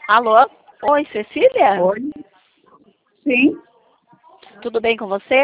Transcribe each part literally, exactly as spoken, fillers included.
Alô? Oi, Cecília? Oi. Sim, Tudo bem com você?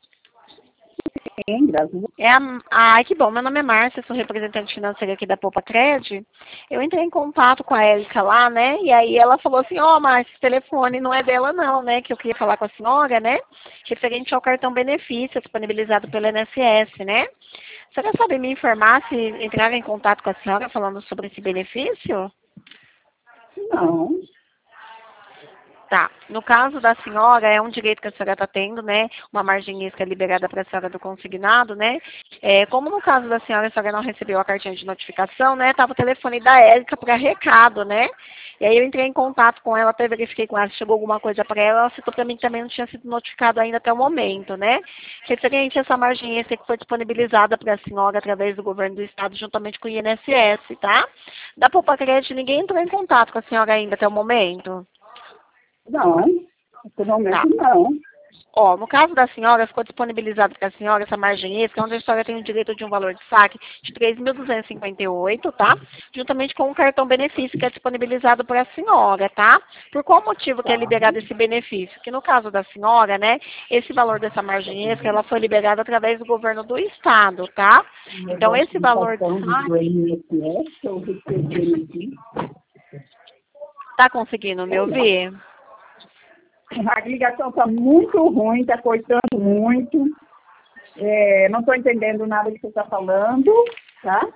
sim, graças a Deus. É a... Ai, que bom. Meu nome é Márcia, sou representante financeira aqui da Poupa Cred. Eu entrei em contato com a Érica lá, né? E aí ela falou assim, ó, oh, Márcia, esse telefone não é dela não, né? Que eu queria falar com a senhora, né? Referente ao cartão benefício disponibilizado pelo I N S S, né? Você quer saber me informar se entraram em contato com a senhora falando sobre esse benefício? Não, Tá. No caso da senhora, é um direito que a senhora está tendo, né? Uma margem isca liberada para a senhora do consignado, né? É, como no caso da senhora, a senhora não recebeu a cartinha de notificação, né? Tava o telefone da Érica para recado, né? E aí eu entrei em contato com ela, até verifiquei com ela se chegou alguma coisa para ela. Ela citou para mim que também não tinha sido notificado ainda até o momento, né? Referente a essa margem isca que foi disponibilizada para a senhora através do governo do estado, juntamente com o I N S S, tá? Da Poupa Crédito, ninguém entrou em contato com a senhora ainda até o momento. não, Tá. atualmente não. Ó, no caso da senhora, ficou disponibilizado para a senhora essa margem extra, onde a senhora tem o direito de um valor de saque de três mil duzentos e cinquenta e oito, tá? Juntamente com o cartão benefício que é disponibilizado para a senhora, tá? Por qual motivo que é Tá. liberado esse benefício? Que no caso da senhora, né, esse valor dessa margem extra, ela foi liberada através do governo do estado, tá? O Então, negócio esse de valor de cartão do saque, I N S S, eu recebi aqui. tá conseguindo me ouvir? A ligação está muito ruim, está cortando muito. É, não estou entendendo nada que você está falando, tá?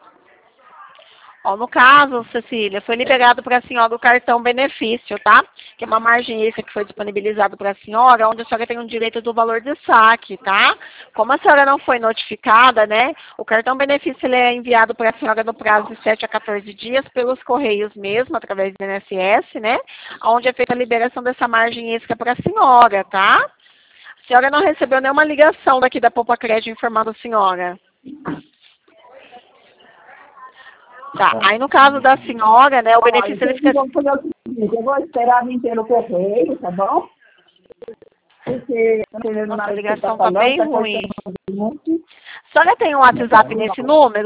Ó, no caso, Cecília, foi liberado para a senhora o cartão benefício, tá? Que é uma margem extra que foi disponibilizado para a senhora, onde a senhora tem o direito do valor de saque, tá? Como a senhora não foi notificada, né? O cartão benefício ele é enviado para a senhora no prazo de sete a quatorze dias pelos correios mesmo, através do I N S S, né? Onde é feita a liberação dessa margem extra para a senhora, tá? A senhora não recebeu nenhuma ligação daqui da Poupa Crédito informando a senhora. Tá, aí no caso da senhora, né, o Olha, benefício ele vocês fica... vão fazer o seguinte, eu vou esperar vir pelo correio, tá bom? Porque não estou entendendo Nossa, a nada que você está ligação tá falando, bem está ruim. cortando muito. A senhora tem um WhatsApp nesse número?